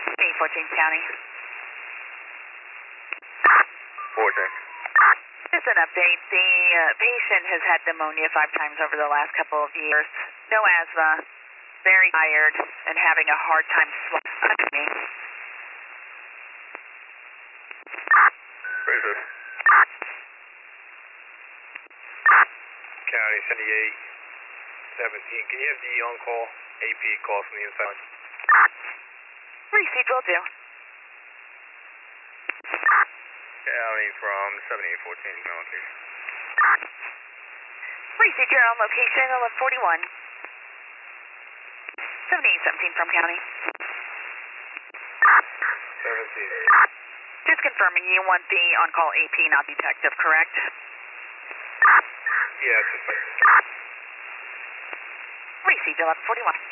14th County. 14. Just an update. The patient has had pneumonia 5 times over the last couple of years. No asthma. Very tired and having a hard time swallowing. Where is this? County 7817. Can you have the on-call AP call from the inside? Receipt will do. County from 7814, email location. Receipt your own location, 1141. 7817 from County. 17. Just confirming you want the on-call AP, not detective, correct? Yeah, it's just like... Receipt 1141.